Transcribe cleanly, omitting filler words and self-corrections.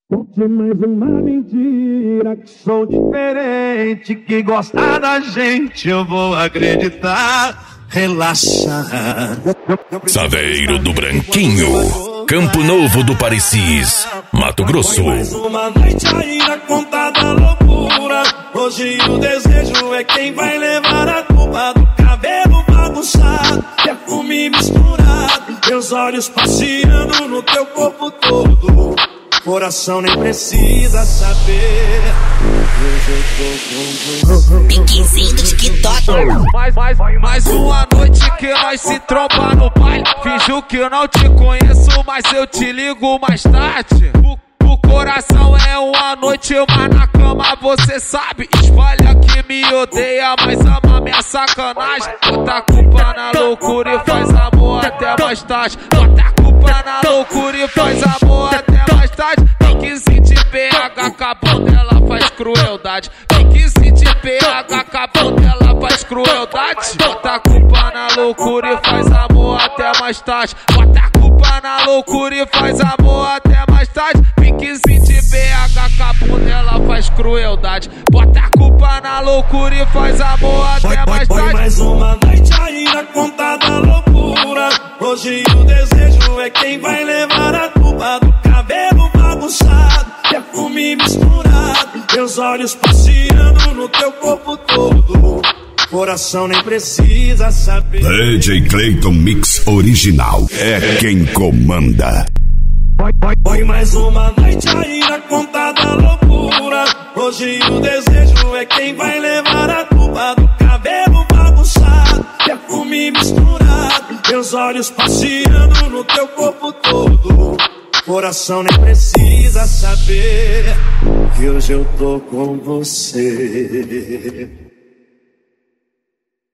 Conte mais uma mentira, que sou diferente, que gosta da gente, eu vou acreditar. Relaxa. Saveiro do Branquinho, Campo Novo do Parecis, Mato Grosso. Mais uma noite aí na conta da loucura. Hoje o desejo é quem vai levar a culpa do cabelo bagunçado, perfume misturado, teus olhos passeando no teu corpo todo. Coração nem precisa saber. Piquezinho do TikTok. Mais uma noite que nós se tromba no baile. Finjo que eu não te conheço, mas eu te ligo mais tarde. O coração é uma noite, mas na cama você sabe. Espalha que me odeia, mas ama minha sacanagem. Bota a culpa na loucura e faz amor até mais tarde. Bota a culpa na loucura e faz amor até mais tarde. Tem que sentir PH, acabou dela faz crueldade. Tem que sentir PH, acabou dela faz crueldade. Bota a culpa na loucura e faz amor até mais tarde. Bota a culpa na loucura e faz amor até mais tarde. Pique sentir PH, acabou dela faz crueldade. Bota a culpa na loucura e faz amor até mais tarde. Mais uma noite aí na conta da loucura. Hoje o desejo é quem vai levar a culpa do cabelo bagunçado, perfume misturado, teus olhos passeando no teu corpo todo. Coração nem precisa saber. DJ Clayton Mix Original é quem comanda. Foi mais uma noite aí na conta da loucura. Hoje o desejo é quem vai levar a culpa do cabelo bagunçado, perfume misturado, teus olhos passeando no teu corpo todo. Coração nem precisa saber que hoje eu tô com você.